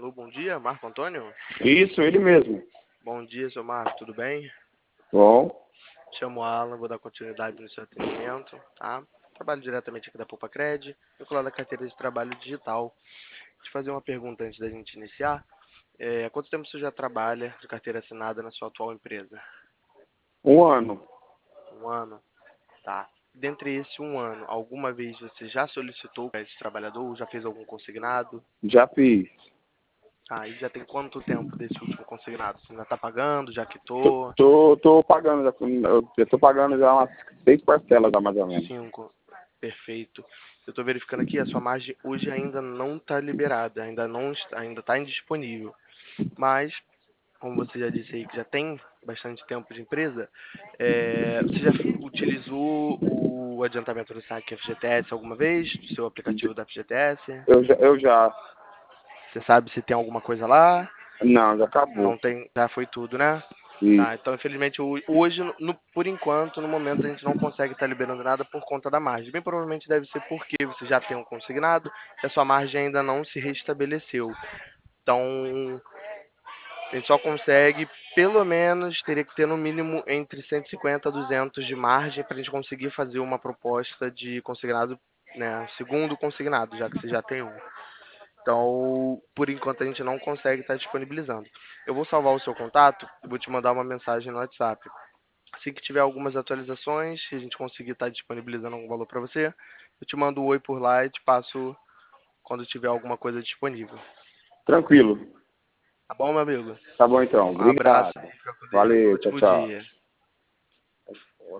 Alô, bom dia, Marco Antônio? Isso, ele mesmo. Bom dia, seu Marco, tudo bem? Bom, Chamo Alan, vou dar continuidade no seu atendimento, tá? Trabalho diretamente aqui da Poupa-Cred, vinculado à carteira de trabalho digital. Vou te fazer uma pergunta antes da gente iniciar. Há quanto tempo você já trabalha de carteira assinada na sua atual empresa? um ano. Um ano? Tá. Dentre esse um ano, alguma vez você já solicitou para esse trabalhador ou já fez algum consignado? Já fiz. Ah, e já tem quanto tempo desse último consignado? Você ainda está pagando? Já Tô, quitou? tô pagando, eu tô pagando já umas 6 parcelas, já, mais ou menos. 5. Perfeito. Eu estou verificando aqui, a sua margem hoje ainda não está liberada, ainda está indisponível. Mas, como você já disse aí que já tem bastante tempo de empresa, você já utilizou o adiantamento do saque FGTS alguma vez, do seu aplicativo da FGTS? Eu já. Você sabe se tem alguma coisa lá? Não, já acabou. Não tem, já foi tudo, né? Isso. Tá, então infelizmente hoje, por enquanto, no momento, a gente não consegue estar liberando nada por conta da margem. Bem provavelmente deve ser porque você já tem um consignado e a sua margem ainda não se restabeleceu. Então, a gente só consegue, pelo menos, teria que ter no mínimo entre 150 a 200 de margem para a gente conseguir fazer uma proposta de consignado, né, segundo consignado, já que você já tem um. Então, por enquanto, a gente não consegue estar disponibilizando. Eu vou salvar o seu contato e vou te mandar uma mensagem no WhatsApp. Assim que tiver algumas atualizações, se a gente conseguir estar disponibilizando algum valor para você, eu te mando um oi por lá e te passo quando tiver alguma coisa disponível. Tranquilo. Tá bom, meu amigo? Tá bom então. Um abraço Obrigado. aí, fica com Deus. Valeu, tchau, Ótimo tchau. dia.